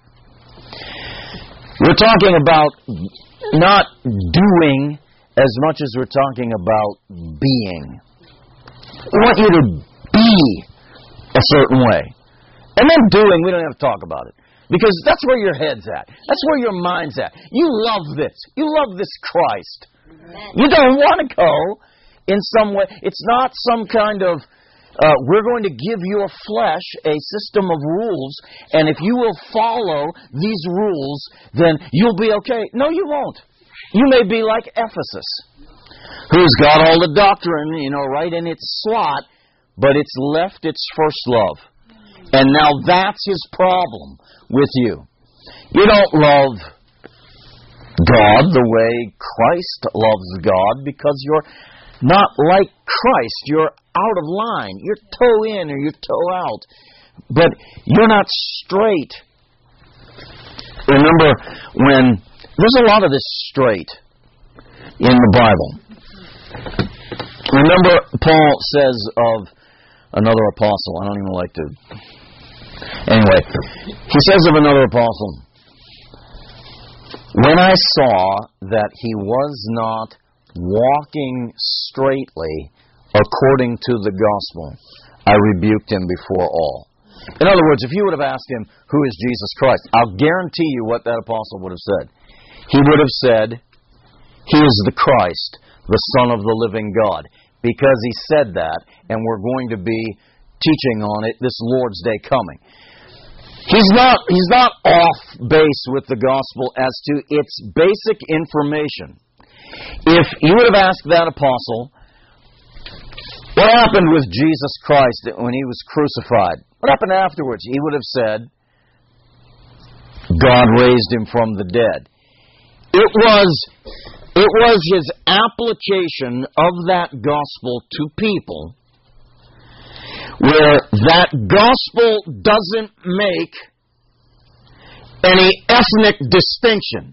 We're talking about not doing as much as we're talking about being. We want you to be a certain way. And then doing, we don't have to talk about it. Because that's where your head's at. That's where your mind's at. You love this. You love this Christ. You don't want to go in some way. It's not some kind of, uh, we're going to give your flesh a system of rules, and if you will follow these rules, then you'll be okay. No, you won't. You may be like Ephesus, who's got all the doctrine, you know, right in its slot, but it's left its first love. And now that's his problem with you. You don't love God the way Christ loves God because you're not like Christ. You're out of line. You're toe in or you're toe out. But you're not straight. Remember when there's a lot of this straight in the Bible. Remember Paul says of another apostle. I don't even like to... Anyway, he says of another apostle, when I saw that he was not walking straightly according to the gospel, I rebuked him before all. In other words, if you would have asked him, who is Jesus Christ? I'll guarantee you what that apostle would have said. He would have said, he is the Christ, the Son of the living God. Because he said that, and we're going to be teaching on it this Lord's Day coming. He's not, he's not off base with the gospel as to its basic information. If you would have asked that apostle, what happened with Jesus Christ when he was crucified? What happened afterwards? He would have said, God raised him from the dead. It was, it was his application of that gospel to people where that gospel doesn't make any ethnic distinction.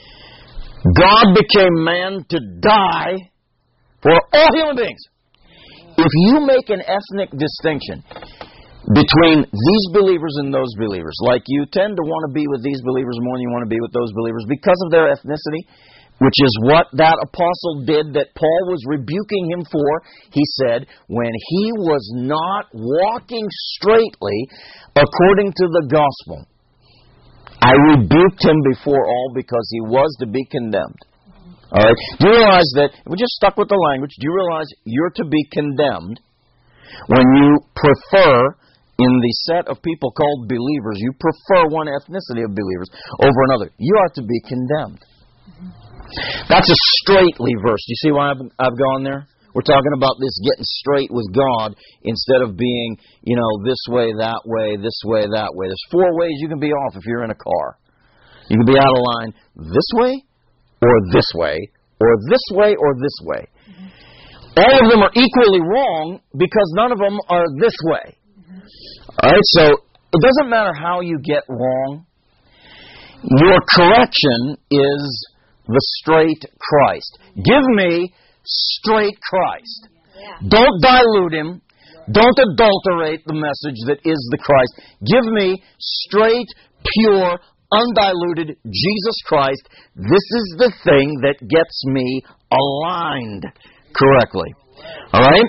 God became man to die for all human beings. If you make an ethnic distinction between these believers and those believers, like you tend to want to be with these believers more than you want to be with those believers because of their ethnicity, which is what that apostle did that Paul was rebuking him for. He said, when he was not walking straightly according to the gospel, I rebuked him before all because he was to be condemned. All right? Do you realize that, if we just stuck with the language, do you realize you're to be condemned when you prefer, in the set of people called believers, you prefer one ethnicity of believers over another? You are to be condemned. That's a straightly verse. Do you see why I've, I've gone there? We're talking about this getting straight with God instead of being, you know, this way, that way, this way, that way. There's four ways you can be off if you're in a car. You can be out of line this way, or this way, or this way, or this way. Mm-hmm. All of them are equally wrong because none of them are this way. Mm-hmm. All right, so it doesn't matter how you get wrong. Your correction is the straight Christ. Give me straight Christ. Yeah. Don't dilute him. Don't adulterate the message that is the Christ. Give me straight, pure, undiluted Jesus Christ. This is the thing that gets me aligned correctly. All right?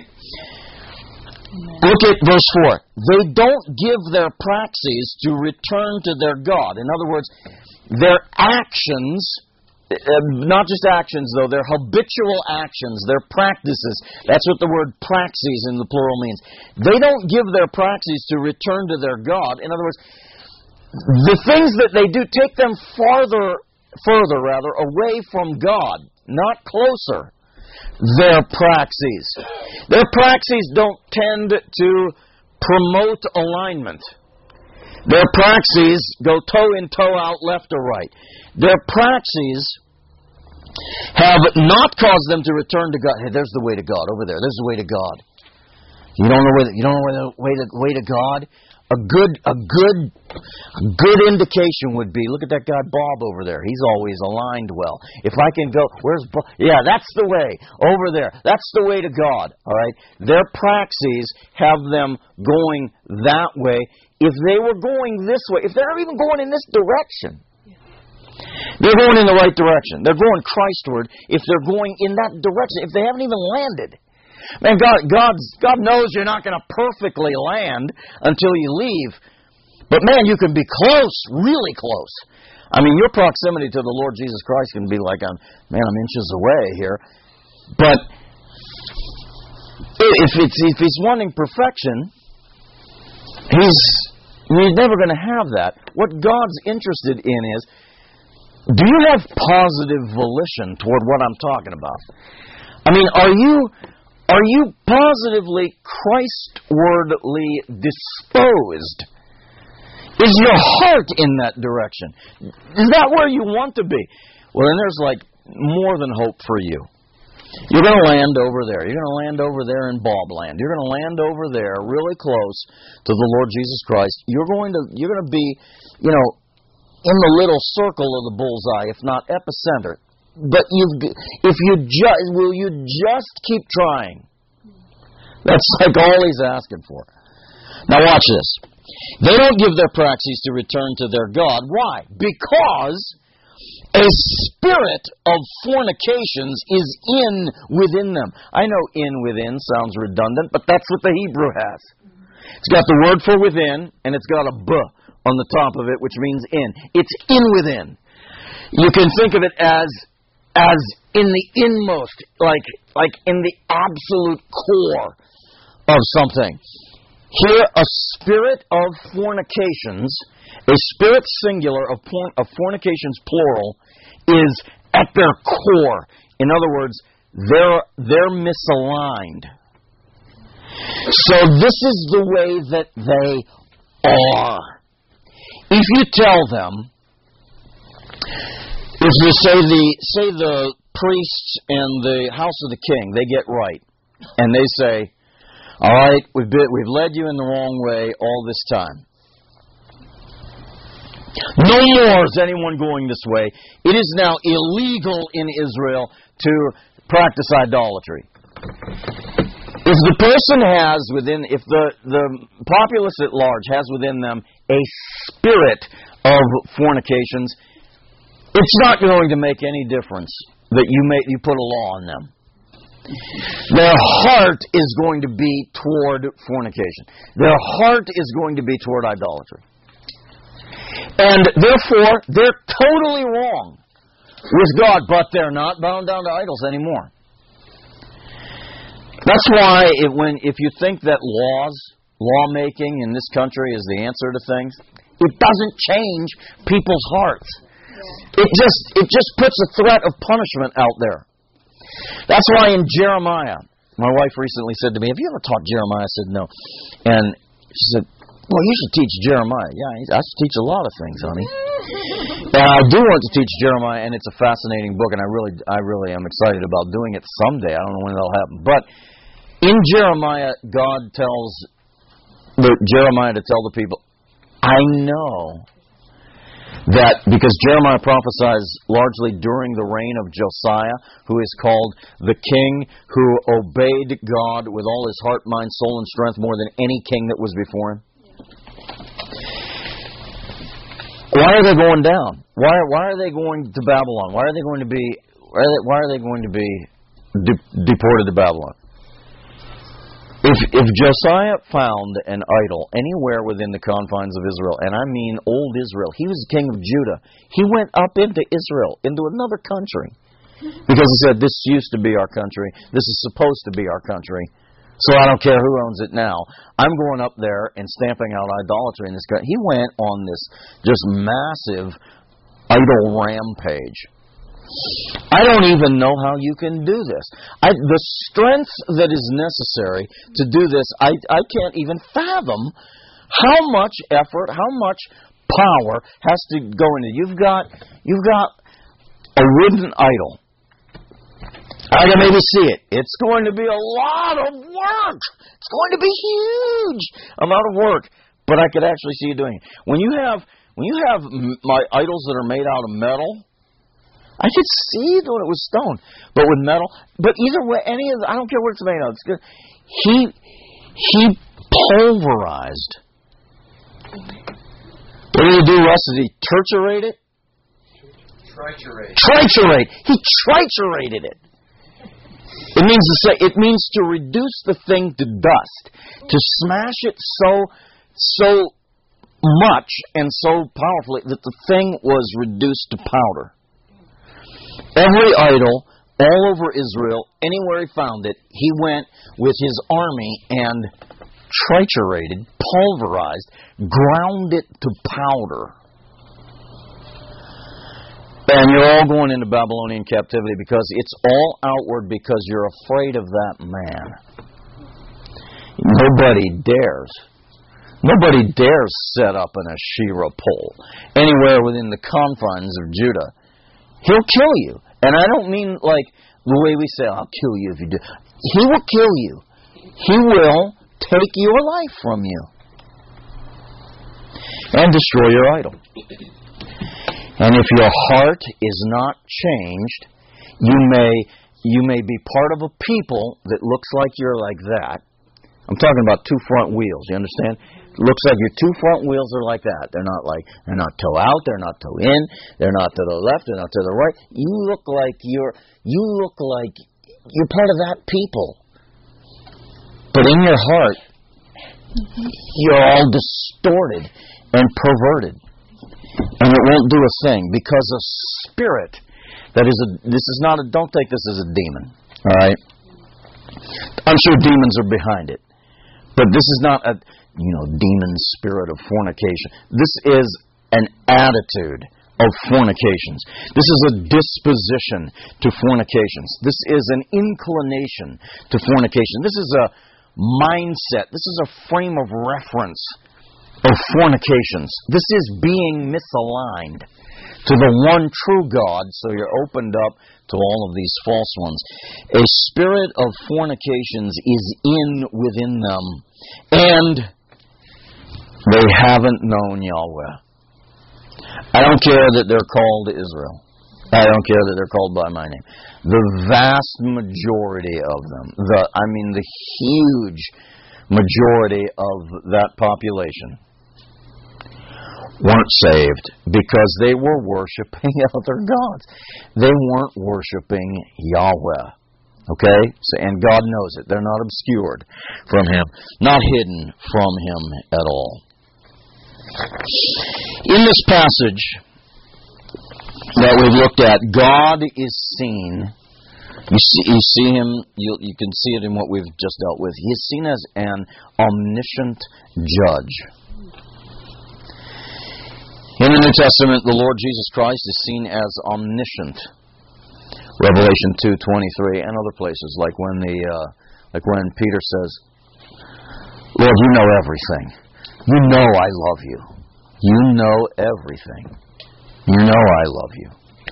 Look at verse four. They don't give their praxis to return to their God. In other words, their actions, uh, not just actions though, their habitual actions, their practices. That's what the word praxis in the plural means. They don't give their praxis to return to their God. In other words, the things that they do take them farther, further rather, away from God, not closer. Their praxis. Their praxis don't tend to promote alignment. Their praxis go toe in, toe out, left or right. Their praxis have not caused them to return to God. Hey, there's the way to God over there. There's the way to God. You don't know where the, you don't know where the way to way to God. A good, a good, a good indication would be, look at that guy Bob over there. He's always aligned well. If I can go, where's Bob? Yeah, that's the way. Over there. That's the way to God. All right? Their praxis have them going that way. If they were going this way, if they're even going in this direction, they're going in the right direction. They're going Christward if they're going in that direction, if they haven't even landed. Man, God, God's, God knows you're not going to perfectly land until you leave. But man, you can be close, really close. I mean, your proximity to the Lord Jesus Christ can be like, I'm, man, I'm inches away here. But if it's if he's wanting perfection, he's he's never going to have that. What God's interested in is, do you have positive volition toward what I'm talking about? I mean, are you... Are you positively Christwardly disposed? Is your heart in that direction? Is that where you want to be? Well, then there's like more than hope for you. You're going to land over there. You're going to land over there in Bobland. You're going to land over there really close to the Lord Jesus Christ. You're going to you're going to be, you know, in the little circle of the bullseye, if not epicenter. But you, if you just, will you just keep trying? That's like all he's asking for. Now watch this. They don't give their praxis to return to their God. Why? Because a spirit of fornications is in within them. I know in within sounds redundant, but that's what the Hebrew has. It's got the word for within, and it's got a b on the top of it, which means in. It's in within. You can think of it as as in the inmost, like like in the absolute core of something. Here, a spirit of fornications, a spirit singular of, porn, of fornications plural, is at their core. In other words, they're they're misaligned. So this is the way that they are. If you tell them, if you say the say the priests and the house of the king, they get right, and they say, all right, we've been, we've led you in the wrong way all this time. No more is anyone going this way. It is now illegal in Israel to practice idolatry. If the person has within, if the, the populace at large has within them a spirit of fornications, it's not going to make any difference that you make you put a law on them. Their heart is going to be toward fornication. Their heart is going to be toward idolatry. And therefore, they're totally wrong with God, but they're not bound down to idols anymore. That's why it, when if you think that laws, lawmaking in this country is the answer to things, it doesn't change people's hearts. It just it just puts a threat of punishment out there. That's why in Jeremiah, my wife recently said to me, have you ever taught Jeremiah? I said, no. And she said, well, you should teach Jeremiah. Yeah, I should teach a lot of things, honey. And I do want to teach Jeremiah, and it's a fascinating book, and I really I really am excited about doing it someday. I don't know when that'll happen. But in Jeremiah, God tells Jeremiah to tell the people, I know that because Jeremiah prophesies largely during the reign of Josiah, who is called the king who obeyed God with all his heart, mind, soul, and strength more than any king that was before him. Why are they going down? Why why are they going to Babylon? Why are they going to be why are they, why are they going to be de- deported to Babylon? If if Josiah found an idol anywhere within the confines of Israel, and I mean old Israel, he was the king of Judah. He went up into Israel, into another country, because he said, this used to be our country. This is supposed to be our country. So I don't care who owns it now. I'm going up there and stamping out idolatry in this country. He went on this just massive idol rampage. I don't even know how you can do this. I, the strength that is necessary to do this, I, I can't even fathom how much effort, how much power has to go into it. You've got, you've got a wooden idol. I can maybe see it. It's going to be a lot of work. It's going to be huge amount of work. but I could actually see you doing it. When you have when you have my idols that are made out of metal, I could see that it was stone, but with metal. But either way, any of the, I don't care what it's made of. It's good. He he pulverized. What did he do, Russ? Did he triturate it? Triturate. Triturate. He triturated it. It means to say. It means to reduce the thing to dust, to smash it so so much and so powerfully that the thing was reduced to powder. Every idol, all over Israel, anywhere he found it, he went with his army and triturated, pulverized, ground it to powder. And you're all going into Babylonian captivity because it's all outward because you're afraid of that man. Nobody dares. Nobody dares set up an Asherah pole anywhere within the confines of Judah. He'll kill you. And I don't mean like the way we say, I'll kill you if you do. He will kill you. He will take your life from you and destroy your idol. And if your heart is not changed, you may you may be part of a people that looks like you're like that. I'm talking about two front wheels, you understand? It looks like your two front wheels are like that. They're not like they're not toe out, they're not toe in, they're not to the left, they're not to the right. You look like you're you look like you're part of that people. But in your heart, you're all distorted and perverted. And it won't do a thing because a spirit that is a this is not a don't take this as a demon. All right? I'm sure demons are behind it. But this is not a you know demon spirit of fornication. This is an attitude of fornications. This is a disposition to fornications. This is an inclination to fornication. This is a mindset. This is a frame of reference of fornications. This is being misaligned to the one true God, so you're opened up to all of these false ones. A spirit of fornications is in within them, and they haven't known Yahweh. I don't care that they're called Israel. I don't care that they're called by my name. The vast majority of them, the I mean the huge majority of that population, weren't saved because they were worshiping other gods. They weren't worshiping Yahweh. Okay? So, and God knows it. They're not obscured from Him, not hidden from Him at all. In this passage that we've looked at, God is seen. You see, you see Him, you, you can see it in what we've just dealt with. He is seen as an omniscient judge. In the New Testament, the Lord Jesus Christ is seen as omniscient. Revelation two twenty-three and other places, like when the uh, like when Peter says, "Lord, you know everything. You know I love you. You know everything. You know I love you."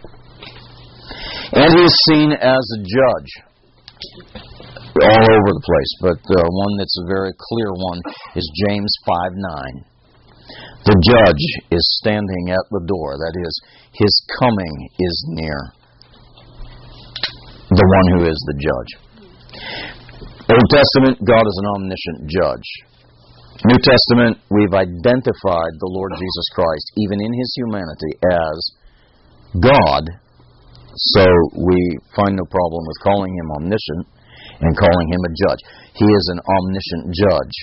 And He is seen as a judge all over the place, but uh, one that's a very clear one is James five nine. The judge is standing at the door. That is, His coming is near. The one who is the judge. Old Testament, God is an omniscient judge. New Testament, we've identified the Lord Jesus Christ, even in His humanity, as God. So we find no problem with calling Him omniscient and calling Him a judge. He is an omniscient judge.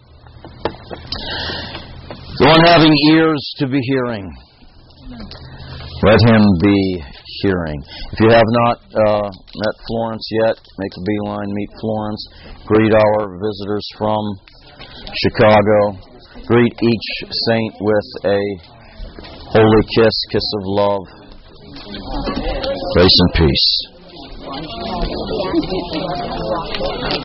The one having ears to be hearing, let him be hearing. If you have not uh, met Florence yet, make a beeline, meet Florence. Greet our visitors from Chicago. Greet each saint with a holy kiss, kiss of love. Grace and peace.